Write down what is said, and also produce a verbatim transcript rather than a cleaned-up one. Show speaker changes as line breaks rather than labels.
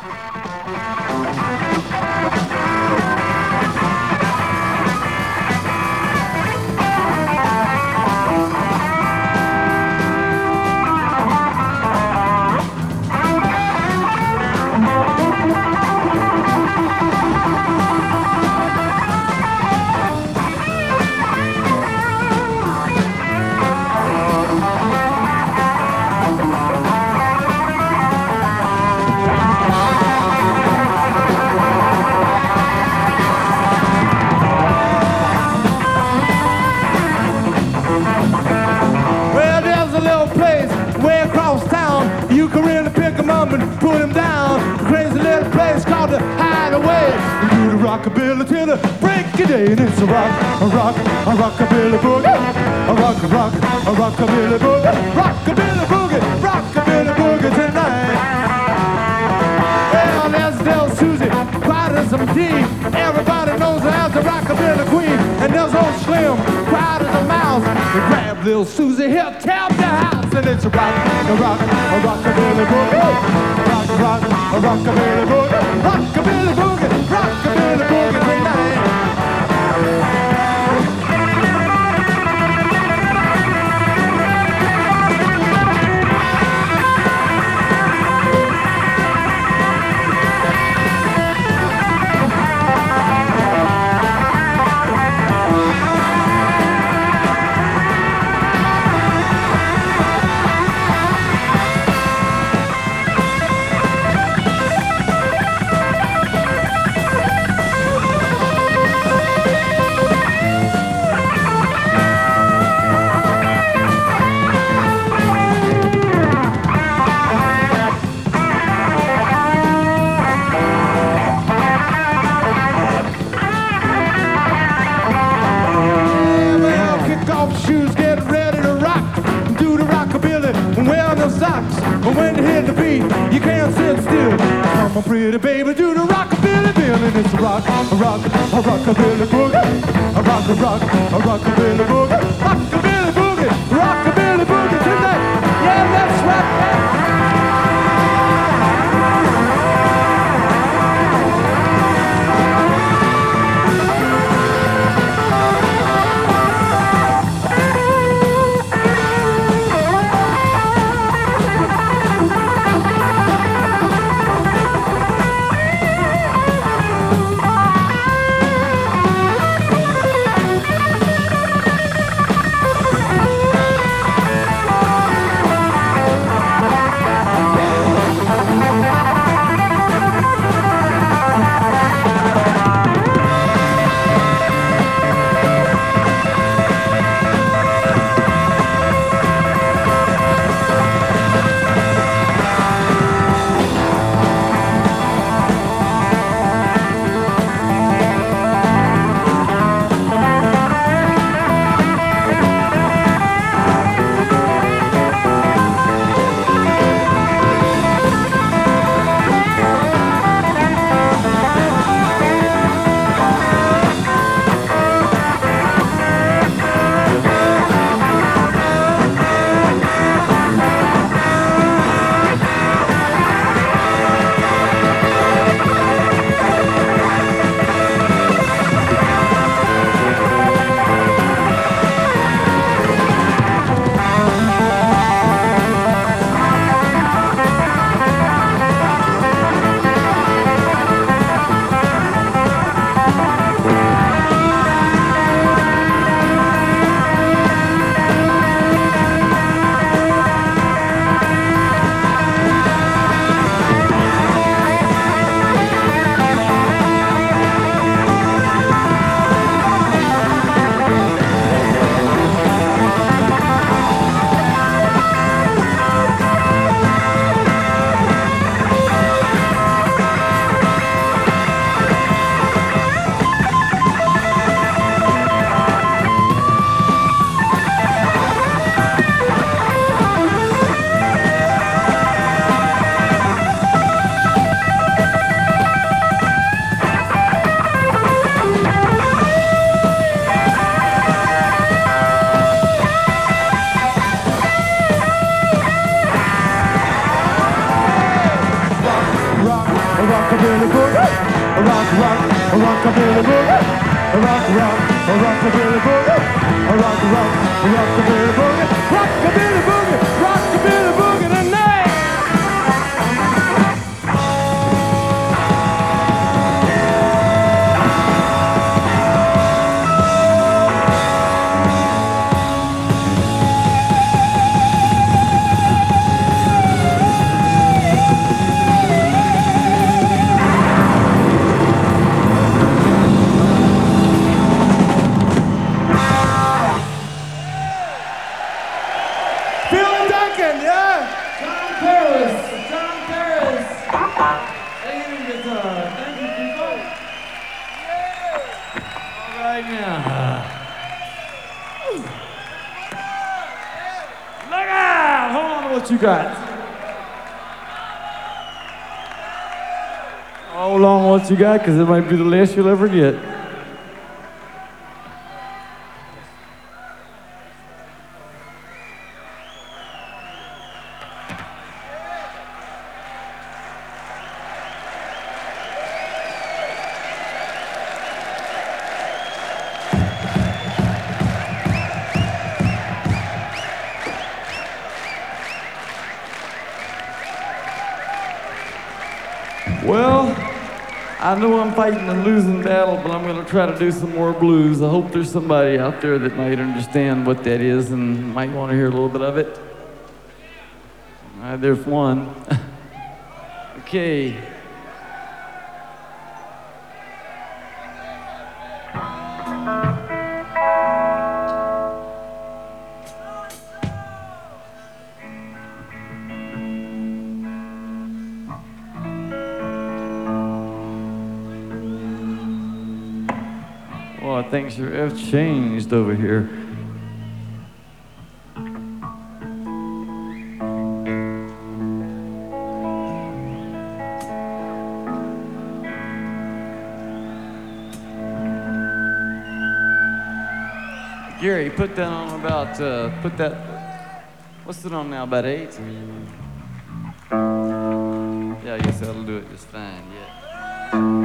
Put him down, crazy little place called the Hideaway. We do the rockabilly till the break of day, and it's a rock, a rock, a rockabilly boogie, a rock, a rock, a rockabilly boogie, rockabilly boogie, rockabilly boogie tonight. Well, there's Del Susie, quiet as some tea. Everybody knows her as the rockabilly queen, and there's old Slim, quiet as a mouse. We grab little Susie here, tap the house, and it's a rock, a rock, a rockabilly boogie. Rock, rock, a rockabilly boogie, rockabilly boogie, rockabilly boogie tonight. When you hit the beat, you can't sit still. Come on, pretty baby, do the rockabilly bill, and it's a rock, a rock, a rockabilly boogie, a rock, a rock, a rockabilly boogie, rockabilly boogie, rockabilly boogie tonight. Yeah, that's right. rockabilly boogie, a rock, rock, a rockabilly boogie, a rock, rock, a rockabilly boogie, a rock, rock, a rockabilly boogie, rockabilly boogie, rockabilly boogie tonight. What you got? Hold on, what you got? Because it might be the last you'll ever get. Well, I know I'm fighting a losing battle, but I'm going to try to do some more blues. I hope there's somebody out there that might understand what that is and might want to hear a little bit of it. All right, there's one. Okay. Well, things have changed over here. Gary, put that on about, uh, put that, what's it on now, about eight? Yeah, I guess that'll do it just fine, yeah.